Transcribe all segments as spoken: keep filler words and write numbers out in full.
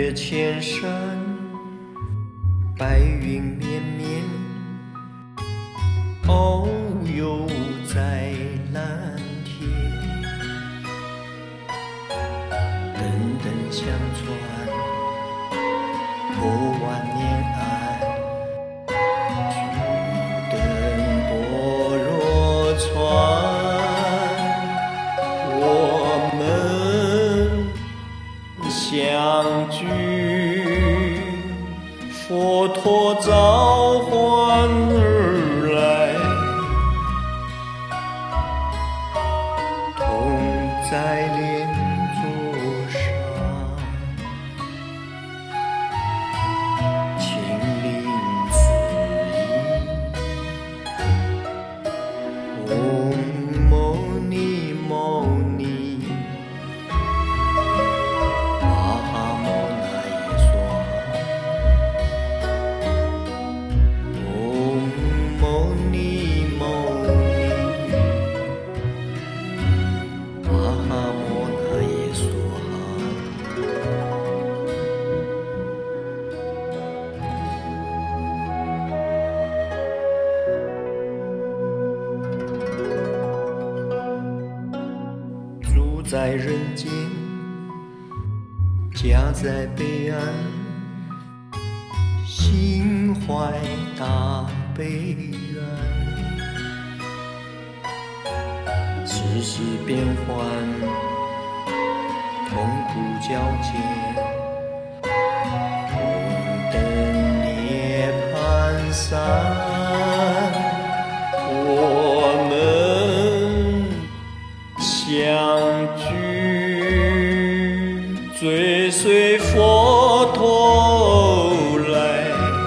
越千山，白云绵绵，遨游在蓝天。等等相传，过万年安。举灯般若传。相聚，佛陀召唤而来，同在莲座上，亲临此意。嗡牟尼牟尼。住在人间，家在彼岸，心怀大悲愿，世事变幻，痛苦交煎，红灯涅槃散。我们相聚，追随佛陀来，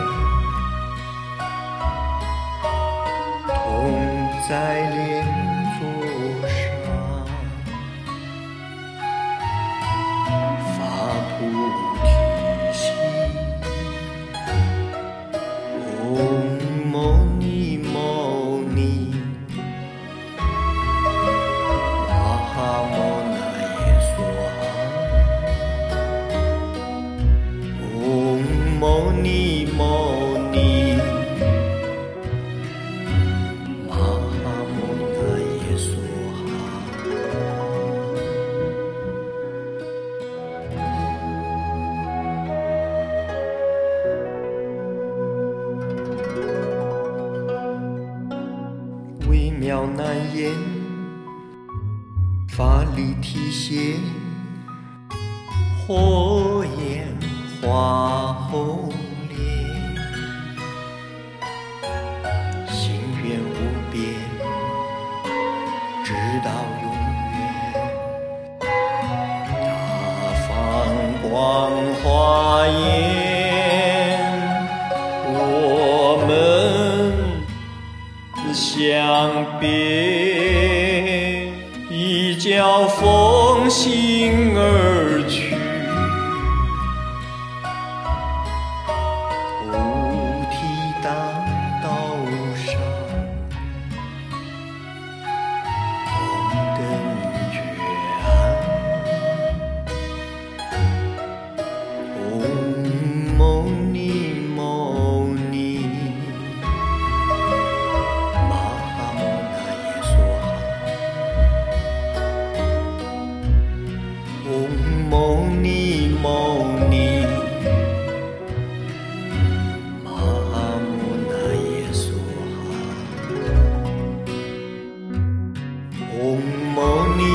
同在莲座上，发菩提心。嗡牟尼牟尼。牟尼牟尼，玛哈摩那耶娑哈。微妙难言，法力体现，火焰化后莲，心愿无边，直到永远。大放光华焰，我们相别，一觉风行而去。牟尼牟尼，玛哈摩那耶娑哈。嗡牟尼。